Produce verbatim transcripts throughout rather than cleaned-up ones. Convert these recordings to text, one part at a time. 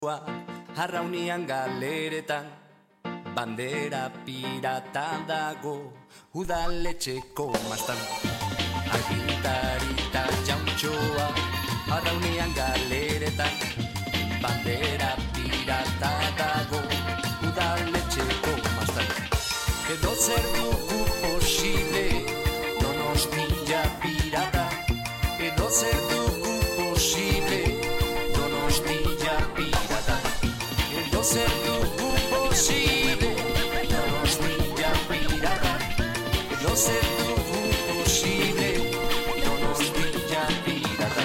Arraunian galeretan bandera pirata dago udaletxeko mastan. Agintarita jauntxoa arraunian galeretan bandera pirata dago udaletxeko mastan. Edo zer dugu posible Donostia pirata. Edo zer dugu posible Donostia pirata. Edo zer dugu posible Donostia pirata. Edo zer dugu posible Donostia pirata.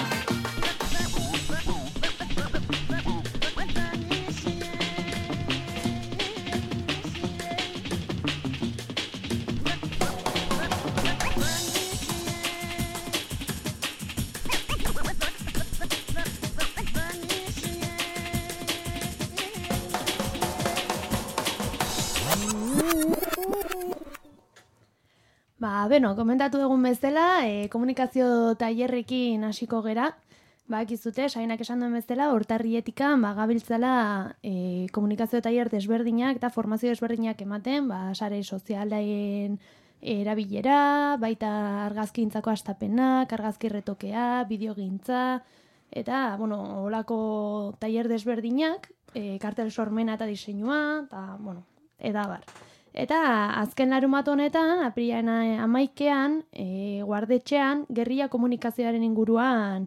Ba, beno, komentatu dugun bezala, e, komunikazio tailerrekin hasiko gera. Ba, ekizute, Sainak esan duen bezala, urtarrietikan, ba, gabiltzala e, komunikazio tailer desberdinak eta formazio desberdinak ematen, ba, sare sozialaen erabilera, baita argazkintzako astapenak, argazki retokea, bideogintza, eta, bueno, holako tailer desberdinak, e, kartel sormena eta diseinua, eta, bueno, eta bar. Eta azken larumat honetan, apirilaren hamaikean, e, guardetxean, gerrilla komunikazioaren inguruan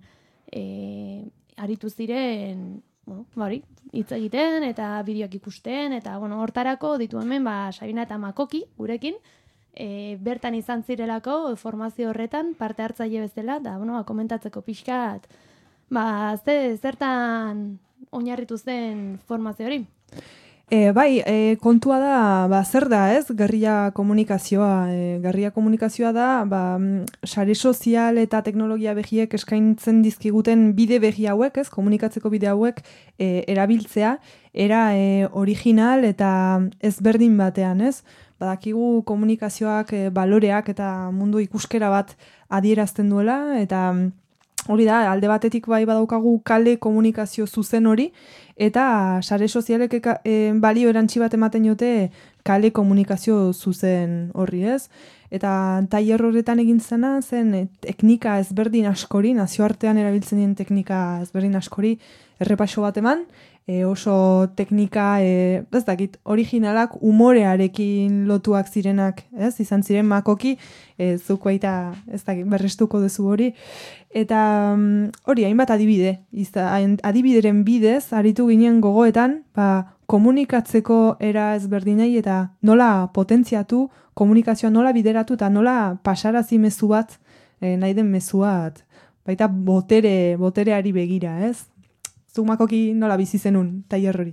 e, aritu ziren, bueno, bari, hitz egiten eta bideoak ikusten, eta bueno, hortarako ditu hemen, ba, Sabina eta Makoki, gurekin, e, bertan izan zirelako formazio horretan, parte hartzaile bezala, eta bueno, ba, komentatzeko pixkat, ba, ze, zertan oinarritu zen formazio hori? E, bai, e, kontua da, ba, zer da ez, gerrilla komunikazioa. E, gerrilla komunikazioa da, ba, sare sozial eta teknologia behiek eskaintzen dizkiguten bide behi hauek, ez, komunikatzeko bide hauek e, erabiltzea, era e, original eta ezberdin batean, ez. Badakigu komunikazioak e, baloreak eta mundu ikuskera bat adierazten duela, eta hori da, alde batetik bai badaukagu kale komunikazio zuzen hori, eta sare sozialek e, balio erantsi bat ematen jote kale komunikazio zuzen horri, ez? Eta tailer horretan egin zena zen e, teknika ezberdin askori, nazioartean erabiltzen dien teknika ezberdin askori errepaso bat eman, e, oso teknika, e, ez dakit, originalak umorearekin lotuak zirenak, ez? Izan ziren Makoki, e, zuk baita, ez dakit, berrestuko duzu hori. Eta hori, hainbat adibide, izta, adibideren bidez, aritu ginen gogoetan, ba, komunikatzeko era ezberdinei eta nola potentziatu, komunikazioa nola bideratu eta nola pasarazi mezu bat, e, nahi den mezu bat, baita botere, botereari begira, ez? Zuk Makoki nola bizi zenun, tailer hori?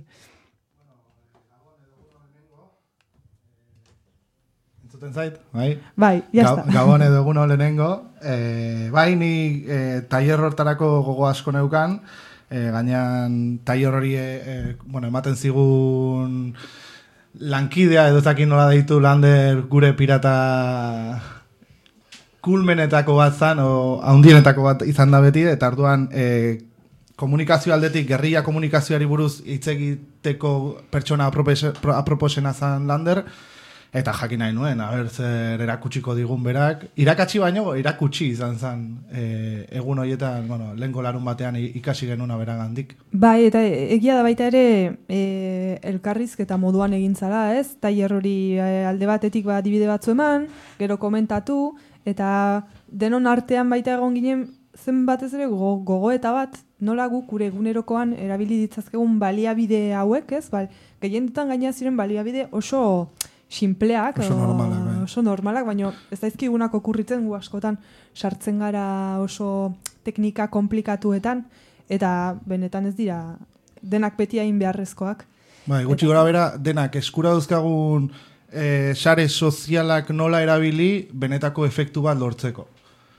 Entzuten zait, bai? Bai, jazta. Ga, Gabon edo eguno lehenengo. E, bai, ni e, tailer hortarako gogo asko neukan, e, gainean tailer hori e, bueno, ematen zigun lankidea edo zakin nola deitu Lander gure pirata kulmenetako bat zan, o haundienetako bat izan da beti, eta arduan e, komunikazio aldetik, gerrilla komunikazioari buruz hitz egiteko pertsona aproposena zan Lander, eta jakin nahi nuen, haber zer erakutsiko digun berak. Irakatsi baino, irakutsi izan zen e, egun horietan, bueno, lehenko larun batean ikasi genuna beragandik. Bai, eta egia da baita ere e, elkarrizketa moduan egin zala, ez? Tailer hori e, alde batetik ba, adibide batzu eman, gero komentatu, eta denon artean baita egon ginen zen batez ere go, gogoeta bat, nola guk gure egunerokoan erabili ditzazkegun baliabide hauek, ez? Ba, gehienetan gaina ziren baliabide oso sinpleak, oso normalak, bai. oso normalak, baina ez daizkigunak okurritzen gu askotan sartzen gara oso teknika komplikatuetan, eta benetan ez dira denak beti hain beharrezkoak. Bai, gutxi gora bera, denak eskura duzkagun e, sare sozialak nola erabili benetako efektu bat lortzeko.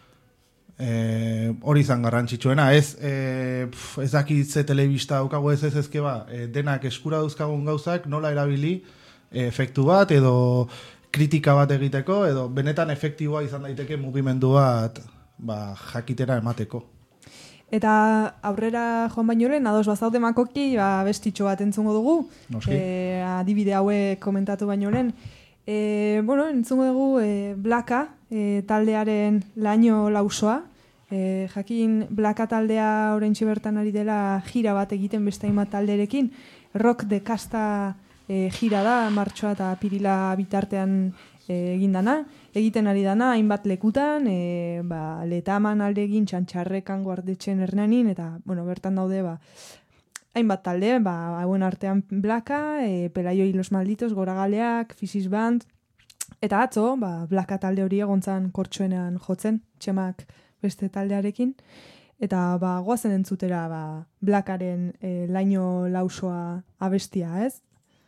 E, hori izan garrantzitsuena, ez e, pf, ez dakitze telebista daukago ez ez ezke ba, e, denak eskura duzkagun gauzak nola erabili efektu bat edo kritika bat egiteko edo benetan efektiboa izan daiteke mugimendu bat ba, jakitera emateko. Eta aurrera joan baino lehen, ados bazaude makoki, ba, bestitxo bat entzungo dugu. Noski. E, adibide hauek komentatu baino lehen. E, bueno, entzungo dugu e, Blaka e, taldearen Laino Lausoa. E, jakin Blaka taldea oraintxe bertan ari dela gira bat egiten beste hainbat talderekin. Rock de Kasta e, gira da, martxoa eta pirila bitartean e, egin dana. Egiten ari dana, hainbat lekutan, e, ba, Letaman aldegin, Txantxarrekan, Guardetxen Hernanin, eta, bueno, bertan daude, ba, hainbat talde, ba, hauen artean Blaka, e, Pelayo y los Malditos, Goragaleak, Fisis Band, eta atzo, ba, Blaka talde hori egontzan kortxoenean jotzen, Txemak beste taldearekin, eta, ba, goazen entzutera, ba, Blakaren e, Laino Lausoa abestia, ez?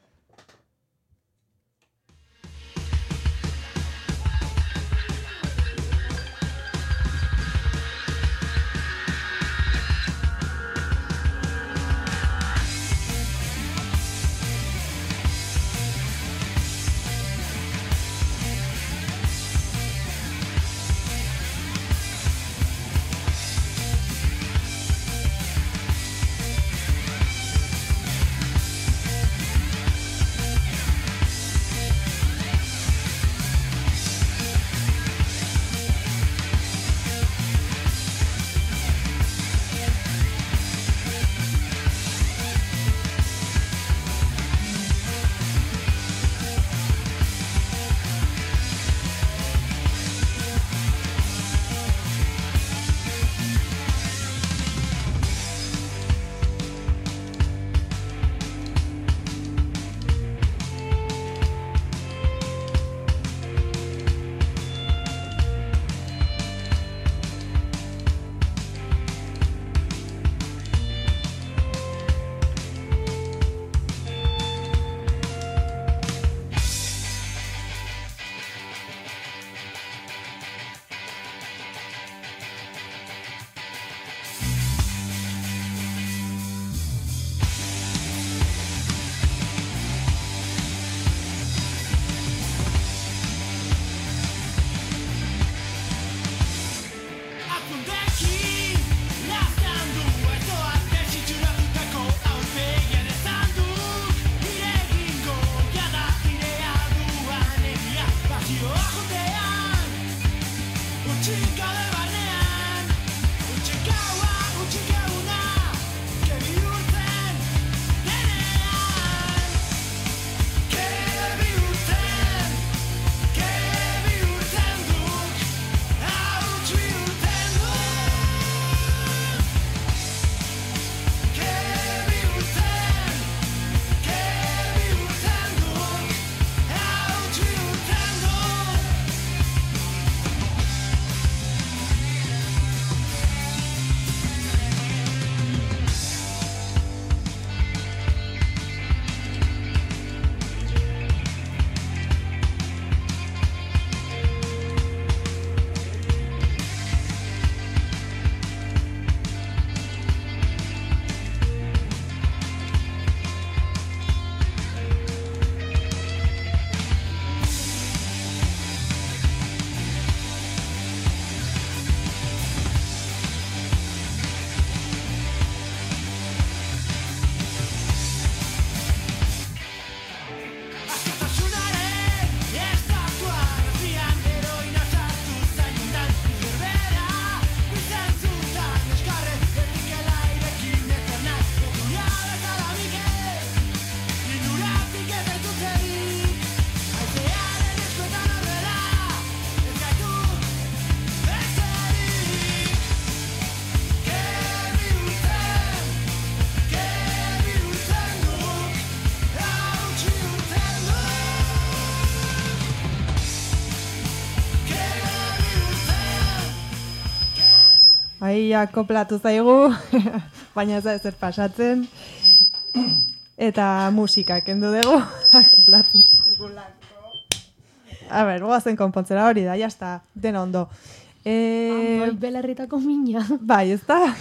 Bai, akoplatu zaigu, baina ez da ezer pasatzen. Eta musika kendu dugu, akoplatzen zaigulako. A ber, goazen konpontzera hori da, jazta, dena ondo. E... Amboi, belarritako mina. Bai, ez da?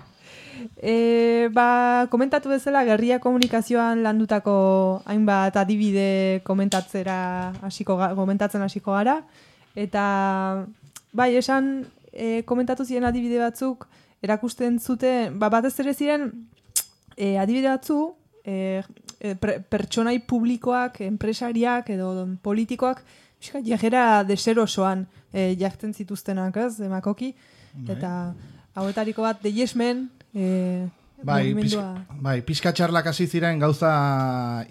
E, ba, komentatu bezala, Gerria Komunikazioan landutako hainbat adibide komentatzera hasiko ga, komentatzen hasiko gara. Eta, bai, esan... E, komentatu ziren adibide batzuk erakusten zuten, ba, batez ere ziren, e, adibide batzu, e, e, pre, pertsonai publikoak, enpresariak edo politikoak, pixka, jajera deserosoan e, jartzen zituztenak, ez, emakoki, eta hauetariko bat, The Yes Men, e, Bai, pizka, bai, pizka txarlak hasi ziren gauza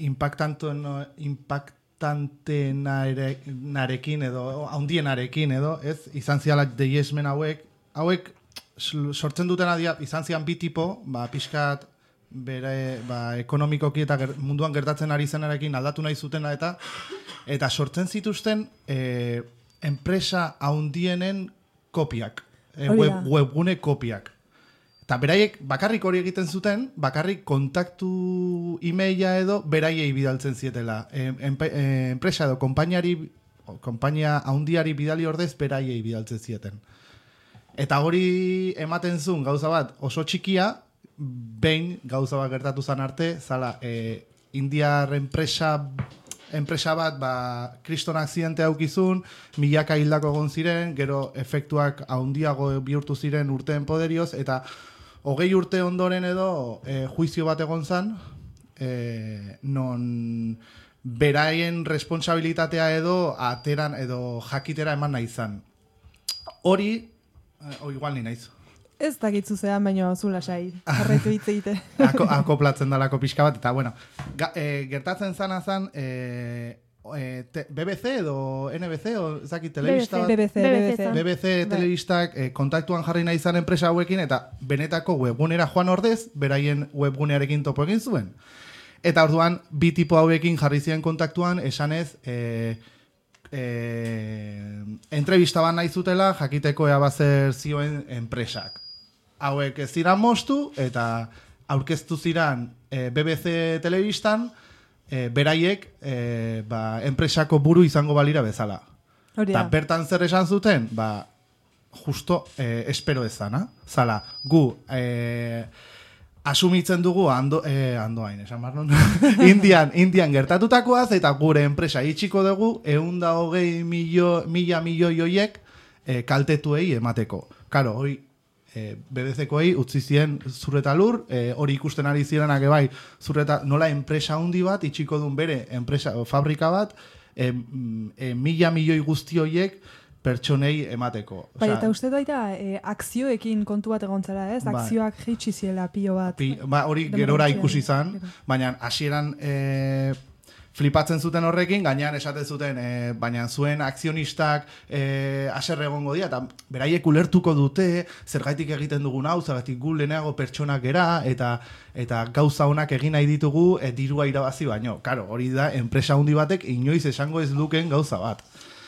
impactantenarekin edo handienarekin edo, ez? Izan zialak The Yes Men hauek, hauek sortzen dutena dira, izan zian bi tipo, ba, pizkat bere, ba, ekonomikoki eta ger, munduan gertatzen ari zenarekin aldatu nahi zutena eta eta sortzen zituzten e, enpresa handienen kopiak, e, web, webgune kopiak. Eta beraiek bakarrik hori egiten zuten, bakarrik kontaktu emaila edo beraiei bidaltzen zietela. E, enpe, e, enpresa edo konpainiari, konpainia handiari bidali ordez beraiei bidaltzen zieten. Eta hori ematen zuen gauza bat oso txikia, behin gauza bat gertatu zan arte, zala, e, indiar enpresa, enpresa bat, ba, kriston akzidentea aukizun, milaka hildako egon ziren, gero efektuak handiago bihurtu ziren urteen poderioz, eta hogei urte ondoren edo e, juizio bat egon zan, e, non beraien responsabilitatea edo ateran edo jakitera eman nahi zan. Hori, o igual ni naiz. Ez dakitzu zean, baina zu lasai, jarraitu hitz egite. Ako, akoplatzen dalako pixka bat, eta bueno, ga, e, gertatzen zana zan, e, e, te, B B C edo N B C, o ezakit telebista bat? B B C, B B C. B B C telebistak e, kontaktuan jarri nahi zan enpresa hauekin, eta benetako webgunera joan ordez, beraien webgunearekin topo egin zuen. Eta orduan, bi tipo hauekin jarri ziren kontaktuan, esanez, e, e, entrevista bat nahi zutela, jakiteko ea bazer zioen enpresak. Hauek ez ziran moztu, eta aurkeztu ziran e, B B C telebistan, e, beraiek e, ba, enpresako buru izango balira bezala. Eta bertan zer esan zuten, ba, justo e, espero ezana. Zala, gu e, asumitzen dugu ando, e, andoain, esan barron, indian, indian gertatutakoaz, eta gure enpresa itxiko dugu, eunda hogei milio, mila milioi hoiek e, kaltetuei emateko. Karo, hori, E, B B C-koei utzi zien zurreta lur, e, hori ikusten ari zirenak bai, zurreta, nola enpresa handi bat, itxiko duen bere enpresa, o, fabrika bat, e, e, mila milioi guzti horiek pertsonei emateko. Bai, eta uste baita e, akzioekin kontu bat egon zara, ez? Akzioak bai. Jeitsi ziela pilo bat. Pi, ba, hori gerora ikusi zan, baina hasieran e, flipatzen zuten horrekin, gainean esaten zuten, e, baina zuen akzionistak e, aserre egongo dira, eta beraiek ulertuko dute, zergaitik egiten dugun hau, zergaitik gu lehenago pertsonak gera, eta eta gauza honak egin nahi ditugu e, dirua irabazi baino. Karo, hori da, enpresa handi batek inoiz esango ez luken gauza bat.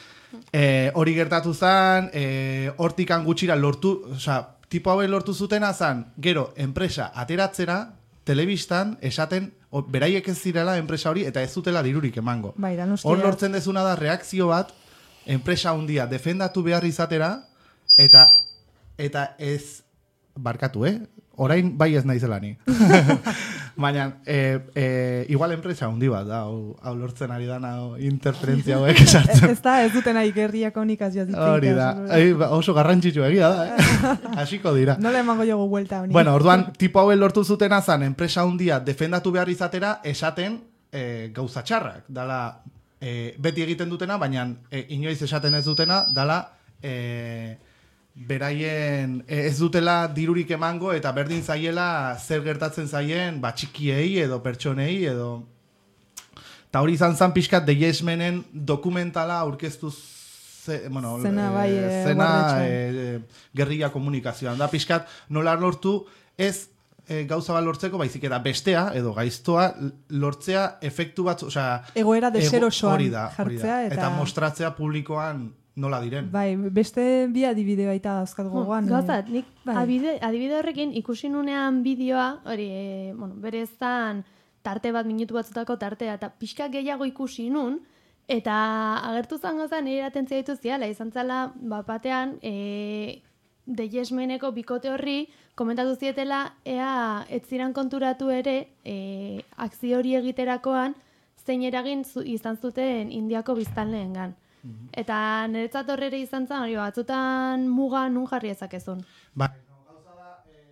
E, hori gertatu zen, e, hortikan gutxira lortu, oza, tipo hauek lortu zutena zen, gero, enpresa ateratzera, telebistan esaten o, beraiek ez zirela enpresa hori eta ez zutela dirurik emango. Bai, hor lortzen dezuna da reakzio bat enpresa handia defendatu behar izatera eta eta ez barkatu, eh? Orain bai ez naizela ni. Baina, e, e, igual enpresa handi bat da, hau, hau lortzen ari dana interferentzia hauek esartzen. Ez da, ez duten nahi gerria komunikazioa zitzen. Hori da, Ei, oso garrantzitsu egia da, eh? Hasiko dira. Nola emango jogu vuelta honi. Bueno, orduan, tipo hauek lortu zutena zan, enpresa handia defendatu behar izatera, esaten e, gauza txarrak. Dala, e, beti egiten dutena, baina e, inoiz esaten ez dutena, dala, e, beraien ez dutela dirurik emango eta berdin zaiela zer gertatzen zaien ba txikiei edo pertsonei edo eta hori izan zan pixkat The Yes Menen dokumentala aurkeztu ze, bueno, zena, bai, e, zena e, gerrilla komunikazioan da pixkat nola lortu ez e, gauza bat lortzeko baizik eta bestea edo gaiztoa lortzea efektu bat, osea egoera deserosoan hori da, hori da. jartzea eta... eta mostratzea publikoan nola diren. Bai, beste bi adibide baita dauzkat gogoan. Gauzat, nik bai. adibide, adibide horrekin ikusi nunean bideoa, hori, e, bueno, bere ezan tarte bat minutu batzutako tartea, eta pixka gehiago ikusi nun, eta agertu zango zen, nire atentzia ditu ziala, izan zala, bat batean, e, The Yes Meneko bikote horri, komentatu zietela, ea, ez ziren konturatu ere, e, akzio hori egiterakoan, zein eragin zu, izan zuten Indiako biztanleengan. Eta niretzat horrere izan zen, hori batzutan muga nun jarri ezakezun. Ba, no, gauza da, e,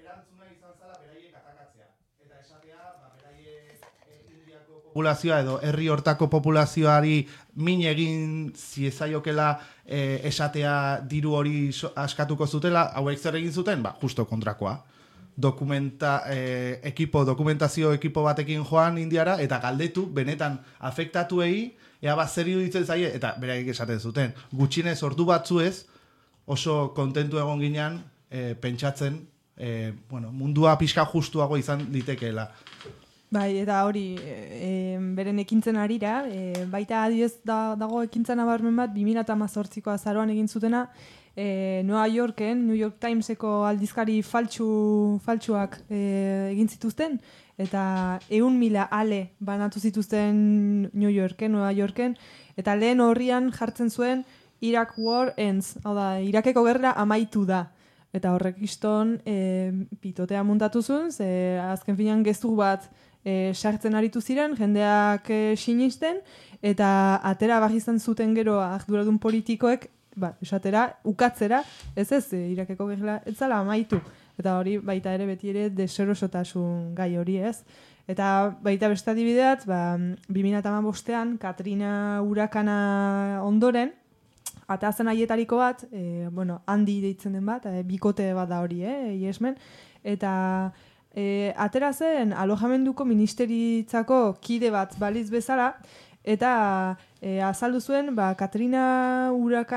erantzuna izan zala beraiek atakatzea. Eta esatea, ba, beraiek Indiako populazioa edo herri hortako populazioari min egin ziezaiokela e, esatea diru hori so, askatuko zutela, hauek zer egin zuten? Ba, justo kontrakoa. Dokumenta, eh, ekipo, dokumentazio ekipo batekin joan Indiara, eta galdetu, benetan afektatuei, ea bat zer iruditzen zaie, eta beraiek esaten zuten, gutxinez ordu batzuez, oso kontentu egon ginean, eh, pentsatzen, eh, bueno, mundua pixka justuago izan litekeela. Bai, eta hori, e, beren ekintzen arira, e, baita adiez da, dago ekintzen abarmen bat, bi mila hemezortziko azaroan egin zutena, e, New Yorken, New York Timeseko aldizkari faltsu, faltsuak e, egin zituzten, eta ehun mila ale banatu zituzten New Yorken, New Yorken, eta lehen horrian jartzen zuen Iraq War Ends, hau da, Irakeko gerra amaitu da. Eta horrek iston e, pitotea muntatu zuen, ze azken finean gezur bat e, sartzen aritu ziren, jendeak e, sinisten, eta atera bagizan zuten gero arduradun politikoek, ba, esatera, ukatzera, ez ez, e, Irakeko gerla etzala amaitu. Eta hori baita ere beti ere deserosotasun gai hori ez. Eta baita beste adibideat, ba, bi mila hamabostean Katrina urakana ondoren, atazen haietariko bat, e, bueno, handi deitzen den bat, e, bikote bat da hori, eh, iesmen, eta e, atera zen alojamenduko ministeritzako kide bat baliz bezala, eta e, azaldu zuen, ba, Katrina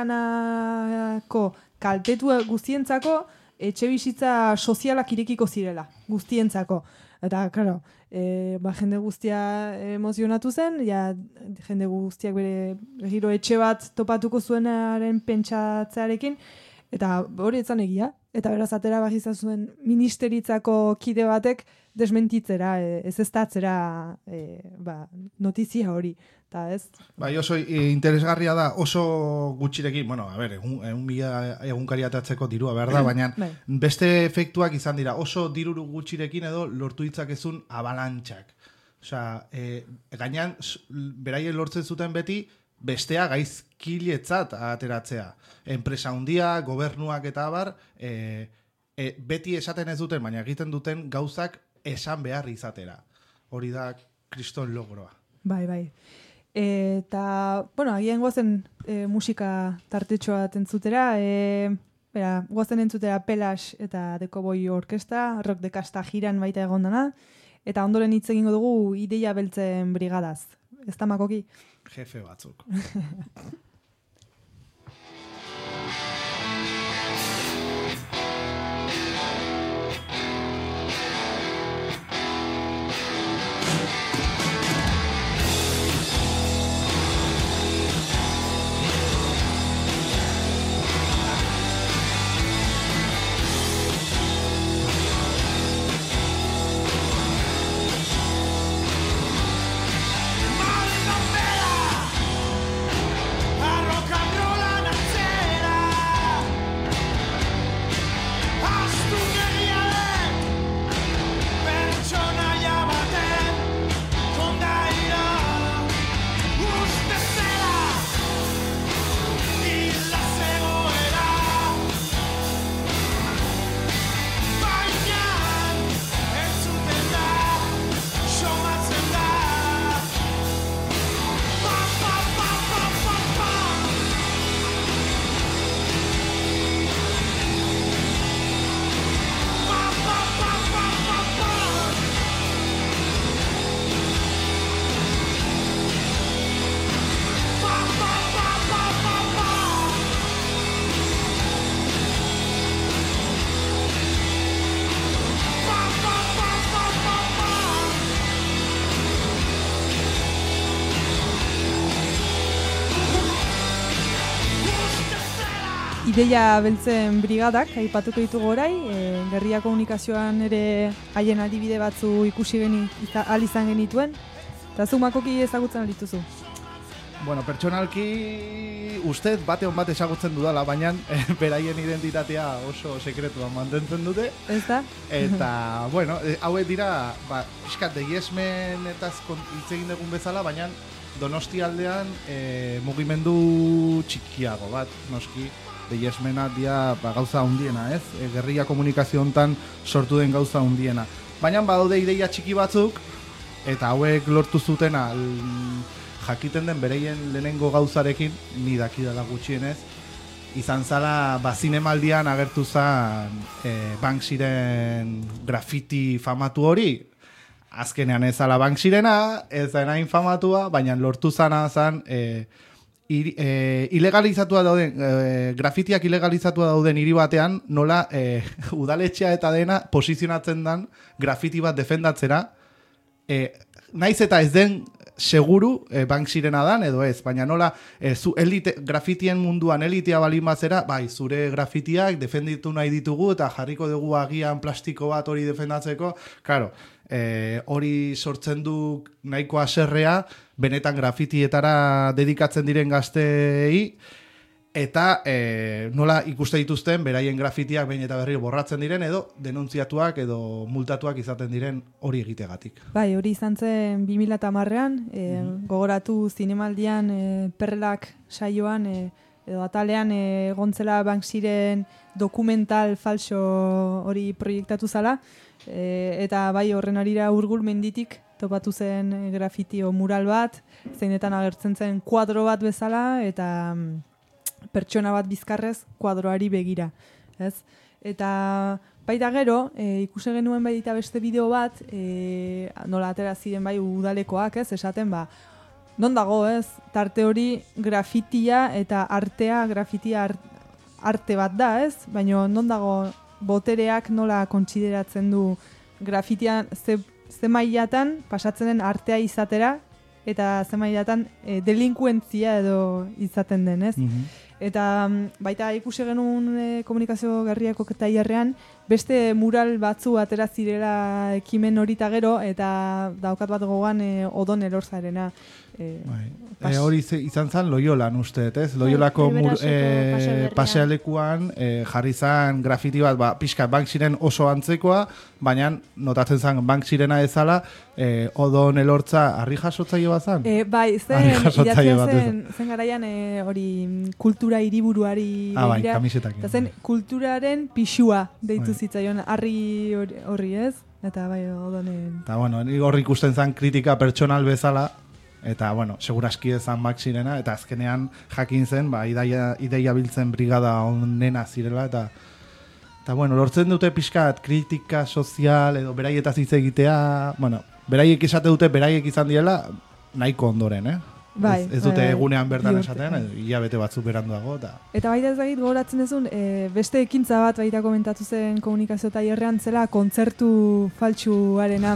urakanako kaltetu guztientzako etxe bizitza sozialak irekiko zirela, guztientzako. Eta, claro, e, ba, jende guztia emozionatu zen, ja, jende guztiak bere giro etxe bat topatuko zuenaren pentsatzearekin, eta hori etzan egia. Eta beraz atera bagizan zuen ministeritzako kide batek desmentitzera, e, ez eztatzera e, ba, notizia hori. Ta ez? Bai, oso interesgarria da, oso gutxirekin, bueno, a ber, egun, egun mila egunkari atatzeko dirua behar da, baina beste efektuak izan dira, oso diruru gutxirekin edo lortu ditzakezun abalantxak. Osea, e, gainean, beraien lortzen zuten beti, bestea gaizkiletzat ateratzea. Enpresa handia, gobernuak eta abar, e, e, beti esaten ez duten, baina egiten duten gauzak esan behar izatera. Hori da kriston logroa. Bai, bai. Eta, bueno, agian guazen e, musika tartetxoa entzutera, e, bera, guazen entzutera Pelas eta Dekoboi Orkesta, Rock de Kasta jiran baita egondana, eta ondoren hitz egingo dugu Ideia Beltzen brigadaz. Ez da makoki? Jefe batzuk. Ideia Beltzen brigadak, aipatuko ditugu orai, e, Gerria Komunikazioan ere haien adibide batzu ikusi geni, ahal izan genituen, eta zu makoki ezagutzen dituzu. Bueno, pertsonalki ustez bate on bat ezagutzen dudala, baina eh, beraien identitatea oso sekretuan mantentzen dute. Ez da? Eta, bueno, eh, hauek dira, ba, pixkat de Yesmen eta hitz egin dugun bezala, baina Donosti aldean eh, mugimendu txikiago bat, noski. Yesmena dia ba, gauza hundiena, ez? E, gerrilla komunikazio hontan sortu den gauza hundiena. Baina badaude ideia txiki batzuk, eta hauek lortu zutena jakiten den bereien lehenengo gauzarekin, ni dakidala gutxienez, izan zala, ba, zinemaldian agertu zan e, Banksyren grafiti famatu hori, azkenean ez zala Banksyrena, ez da hain famatua, baina lortu zana zan, e, ir, e, ilegalizatua dauden, e, grafitiak ilegalizatua dauden hiri batean, nola e, udaletxea eta dena posizionatzen dan grafiti bat defendatzera, e, naiz eta ez den seguru e, Banksyrena dan edo ez, baina nola e, zu elite, grafitien munduan elitea balin bazera, bai, zure grafitiak defenditu nahi ditugu eta jarriko dugu agian plastiko bat hori defendatzeko, claro, e, hori sortzen du nahiko haserrea benetan grafitietara dedikatzen diren gazteei, eta e, nola ikuste dituzten beraien grafitiak behin eta berriro borratzen diren edo denuntziatuak edo multatuak izaten diren hori egitegatik. Bai, hori izan zen bi mila hamarrean, e, mm-hmm. gogoratu zinemaldian e, perlak saioan e, edo atalean e, gontzela Banksyren dokumental falso hori proiektatu zala, e, eta bai horren arira Urgul menditik topatu zen grafiti o mural bat, zeinetan agertzen zen kuadro bat bezala, eta pertsona bat bizkarrez kuadroari begira, ez? Eta baita gero, e, ikusi genuen baita beste bideo bat, e, nola atera ziren bai udalekoak, ez? Esaten ba, non dago, ez? Tarte hori grafitia eta artea, grafitia art, arte bat da, ez? Baina non dago botereak nola kontsideratzen du grafitian ze, ze mailatan pasatzen den artea izatera, eta ze mailatan e, delinkuentzia edo izaten den, ez? Mm-hmm. Eta baita ikusi genuen e, komunikazio garriako tailerrean beste mural batzu atera zirela ekimen horita gero, eta daukat bat gogoan e, Odon Elorzarena. E, e, hori izan zen Loiolan uste, ez? Loiolako e, pasealekuan e, jarri zen grafiti bat, ba, pixka Banksyren oso antzekoa, baina notatzen zen Banksyrena ezala, e, Odon Elortza harri jasotzaile bat zen? E, bai, zen, idatzia zen, zen garaian e, hori kultura hiriburuari ah, begira, bai, eta zen kulturaren pixua deitu zitzaion harri horri, ez? Eta bai, Odonen... Eta bueno, horri ikusten zen kritika pertsonal bezala, eta bueno, seguraski ezan Banksyrena, eta azkenean jakin zen, ba, ideia, ideia biltzen brigada onena zirela, eta eta bueno, lortzen dute pixkat kritika sozial, edo beraietaz hitz egitea, bueno, beraiek esate dute beraiek izan direla, nahiko ondoren, eh? Bai, ez, ez dute bai, egunean bertan bai, esaten, hilabete batzuk beranduago. Ta. Eta baita ez dakit gogoratzen duzun, e, beste ekintza bat baita komentatu zen komunikazio tailerrean zela kontzertu faltsuarena.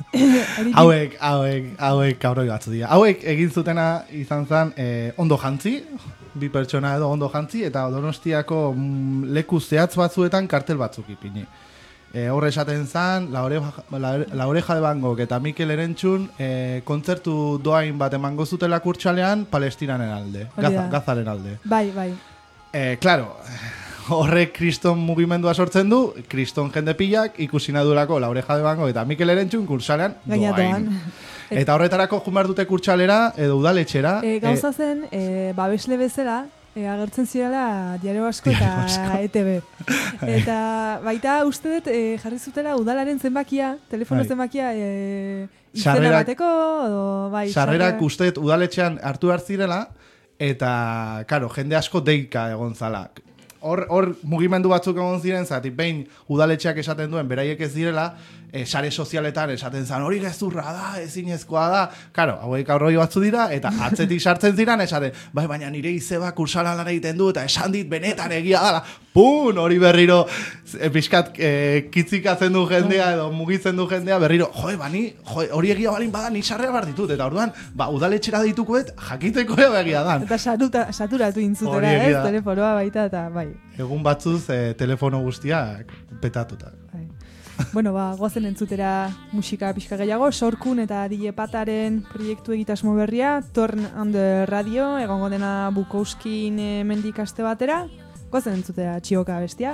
hauek, hauek, hauek kabroi batzu dira. Hauek egin zutena izan zen e, ondo jantzi, bi pertsona edo ondo jantzi, eta Donostiako mm, leku zehatz batzuetan kartel batzuk ipini. E, horre esaten zen, la oreja, la, la oreja de Van Gogh eta Mikel Erentzun e, kontzertu doain bat emango zutela Kurtxalean Palestinanen alde, Gaza, Gazaren alde. Bai, bai. E, claro, horrek kriston mugimendua sortzen du, kriston jende pilak ikusi nadurako la oreja de Van Gogh eta Mikel Erentzun Kurtxalean doain. Eta horretarako jumar dute Kurtxalera edo udaletxera. E, gauza zen, e, babesle bezala, E, agertzen zirela Diario Vasco eta E T B. Eta baita uste dut e, jarri zutela udalaren zenbakia, telefono bai. zenbakia e, izena bateko, edo bai. Sarrerak uste dut udaletxean hartu behar zirela, eta, karo, jende asko deika egon zala. Hor, hor mugimendu batzuk egon ziren, zati behin udaletxeak esaten duen beraiek ez direla, e, sare sozialetan esaten zan, hori gezurra da, ezinezkoa da. Karo, hauek aurroi batzu dira, eta atzetik sartzen ziren, esaten, bai, baina nire izeba kursalan lan egiten du, eta esan dit benetan egia dala. Pun, hori berriro, e, pixkat e, kitzikatzen du jendea, edo mugitzen du jendea, berriro, joe, bani, joe, hori egia balin bada, ni sarrea bar ditut, eta orduan, ba, udaletxera ditukoet, jakiteko egia dan. Eta saruta, saturatu intzutera, ez, telefonoa baita, eta bai. Egun batzuz, e, telefono guztiak petatuta. Bai. Bueno, ba, goazen entzutera musika pixka gehiago, Sorkun eta Dile Pataren proiektu egitasmo berria, Turn on the Radio, egongo dena Bukowskin e, mendik aste batera, goazen entzutera Txioka bestia.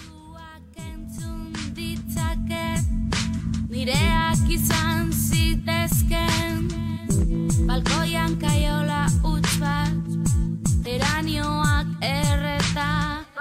Nireak izan zitezken, balkoian kaiola utz bat, teranioak erreta,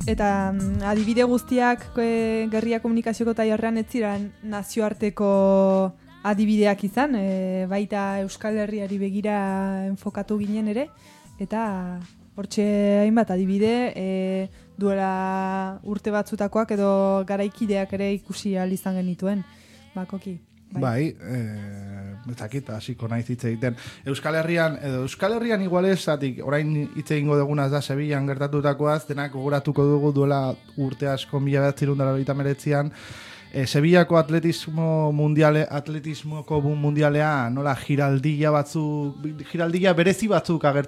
Eta mm, adibide guztiak e, gerria komunikazioko tailerrean ez ziren nazioarteko adibideak izan, e, baita Euskal Herriari begira enfokatu ginen ere, eta hortxe hainbat adibide e, duela urte batzutakoak edo garaikideak ere ikusi ahal izan genituen. Bakoki. Bai, bai eh, ez dakit, hasiko naiz hitz egiten. Euskal Herrian, edo Euskal Herrian igual esatik, orain hitz egingo dugunaz da Sevillan gertatutakoaz, denak gogoratuko dugu duela urte asko mila bederatziehun eta laurogeita hemeretzian, e, Sevillako atletismo mundiale, atletismoko mundialea nola giraldilla batzuk, giraldilla berezi batzuk agertu